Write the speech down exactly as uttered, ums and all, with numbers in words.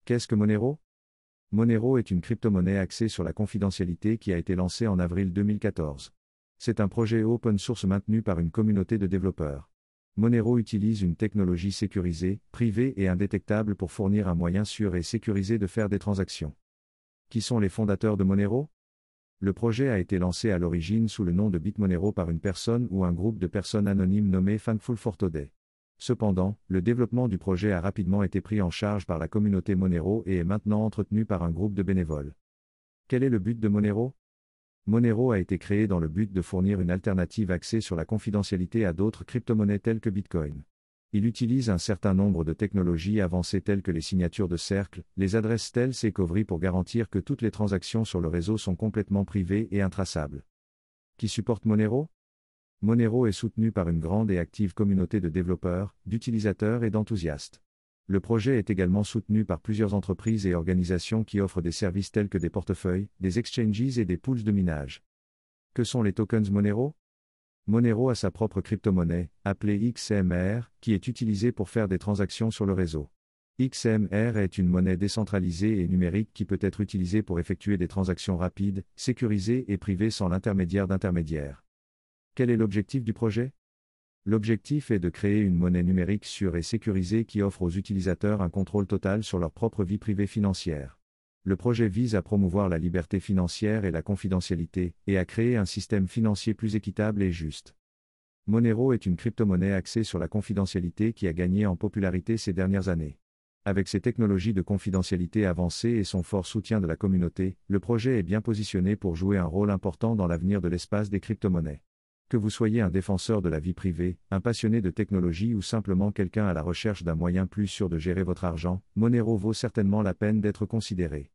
Qu'est-ce que Monero? Monero est une crypto-monnaie axée sur la confidentialité qui a été lancée en avril deux mille quatorze. C'est un projet open source maintenu par une communauté de développeurs. Monero utilise une technologie sécurisée, privée et indétectable pour fournir un moyen sûr et sécurisé de faire des transactions. Qui sont les fondateurs de Monero? Le projet a été lancé à l'origine sous le nom de BitMonero par une personne ou un groupe de personnes anonymes nommé Thankful for Today. Cependant, le développement du projet a rapidement été pris en charge par la communauté Monero et est maintenant entretenu par un groupe de bénévoles. Quel est le but de Monero? Monero a été créé dans le but de fournir une alternative axée sur la confidentialité à d'autres crypto-monnaies telles que Bitcoin. Il utilise un certain nombre de technologies avancées telles que les signatures de cercle, les adresses stealth et Covery pour garantir que toutes les transactions sur le réseau sont complètement privées et intraçables. Qui supporte Monero? Monero est soutenu par une grande et active communauté de développeurs, d'utilisateurs et d'enthousiastes. Le projet est également soutenu par plusieurs entreprises et organisations qui offrent des services tels que des portefeuilles, des exchanges et des pools de minage. Que sont les tokens Monero? Monero a sa propre crypto-monnaie, appelée X M R, qui est utilisée pour faire des transactions sur le réseau. X M R est une monnaie décentralisée et numérique qui peut être utilisée pour effectuer des transactions rapides, sécurisées et privées sans l'intermédiaire d'intermédiaires. Quel est l'objectif du projet? L'objectif est de créer une monnaie numérique sûre et sécurisée qui offre aux utilisateurs un contrôle total sur leur propre vie privée financière. Le projet vise à promouvoir la liberté financière et la confidentialité, et à créer un système financier plus équitable et juste. Monero est une crypto-monnaie axée sur la confidentialité qui a gagné en popularité ces dernières années. Avec ses technologies de confidentialité avancées et son fort soutien de la communauté, le projet est bien positionné pour jouer un rôle important dans l'avenir de l'espace des crypto-monnaies. Que vous soyez un défenseur de la vie privée, un passionné de technologie ou simplement quelqu'un à la recherche d'un moyen plus sûr de gérer votre argent, Monero vaut certainement la peine d'être considéré.